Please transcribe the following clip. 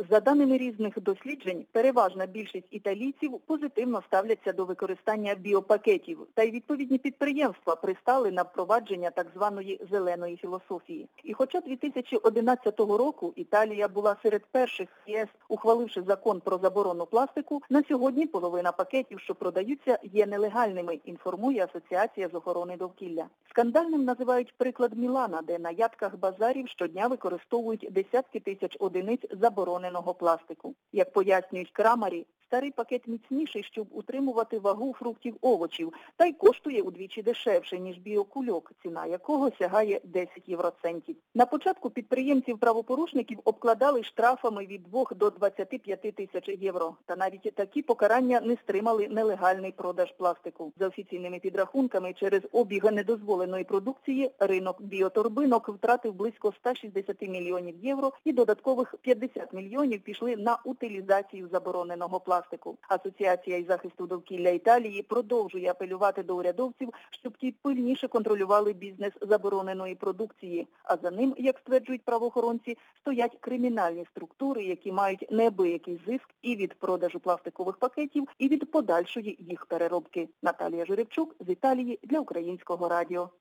За даними різних досліджень, переважна більшість італійців позитивно ставляться до використання біопакетів, та й відповідні підприємства пристали на впровадження так званої зеленої філософії. І хоча 2011 року Італія була серед перших в ЄС, ухваливши закон про заборону пластику, на сьогодні половина пакетів, що продаються, є нелегальними, інформує Асоціація з охорони довкілля. Скандальним називають приклад Мілана, де на ядках базарів щодня використовують десятки тисяч одиниць забороненого пластику. Як пояснюють крамарі, старий пакет міцніший, щоб утримувати вагу фруктів-овочів, та й коштує удвічі дешевше, ніж біокульок, ціна якого сягає 10 євроцентів. На початку підприємців-правопорушників обкладали штрафами від 2 до 25 тисяч євро. Та навіть такі покарання не стримали нелегальний продаж пластику. За офіційними підрахунками, через обіг недозволеної продукції ринок біоторбинок втратив близько 160 мільйонів євро і додаткових 50 мільйонів пішли на утилізацію забороненого пластику. Асоціація із захисту довкілля Італії продовжує апелювати до урядовців, щоб ті пильніше контролювали бізнес забороненої продукції. А за ним, як стверджують правоохоронці, стоять кримінальні структури, які мають неабиякий зиск і від продажу пластикових пакетів, і від подальшої їх переробки. Наталія Жеребчук з Італії для Українського радіо.